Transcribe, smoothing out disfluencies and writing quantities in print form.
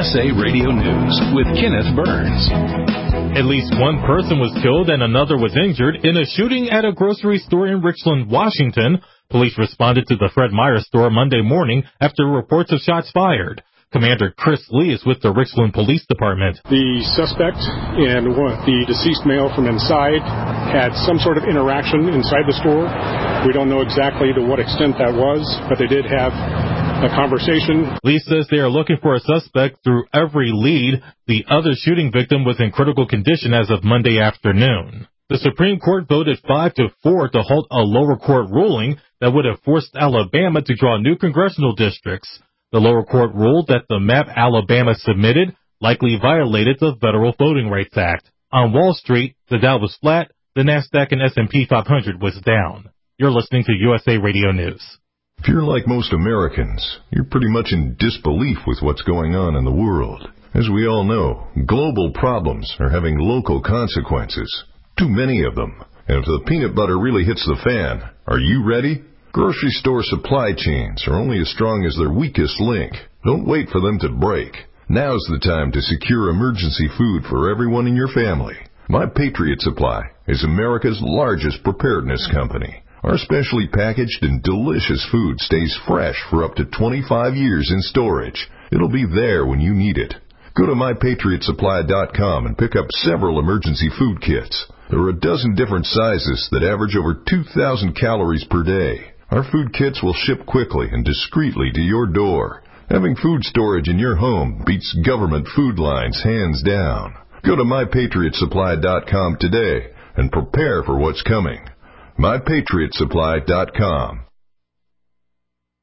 USA Radio News with Kenneth Burns. At least one person was killed and another was injured in a shooting at a grocery store in Richland, Washington. Police responded to the Fred Meyer store Monday morning after reports of shots fired. Commander Chris Lee is with the Richland Police Department. The suspect and the deceased male from inside had some sort of interaction inside the store. We don't know exactly to what extent that was, but they did have a conversation. Lee says they are looking for a suspect through every lead. The other shooting victim was in critical condition as of Monday afternoon. The Supreme Court voted 5-4 to halt a lower court ruling that would have forced Alabama to draw new congressional districts. The lower court ruled that the map Alabama submitted likely violated the Federal Voting Rights Act. On Wall Street, the Dow was flat, the NASDAQ and S&P 500 was down. You're listening to USA Radio News. If you're like most Americans, you're pretty much in disbelief with what's going on in the world. As we all know, global problems are having local consequences. Too many of them. And if the peanut butter really hits the fan, are you ready? Grocery store supply chains are only as strong as their weakest link. Don't wait for them to break. Now's the time to secure emergency food for everyone in your family. My Patriot Supply is America's largest preparedness company. Our specially packaged and delicious food stays fresh for up to 25 years in storage. It'll be there when you need it. Go to MyPatriotSupply.com and pick up several emergency food kits. There are a dozen different sizes that average over 2,000 calories per day. Our food kits will ship quickly and discreetly to your door. Having food storage in your home beats government food lines hands down. Go to MyPatriotSupply.com today and prepare for what's coming. MyPatriotSupply.com.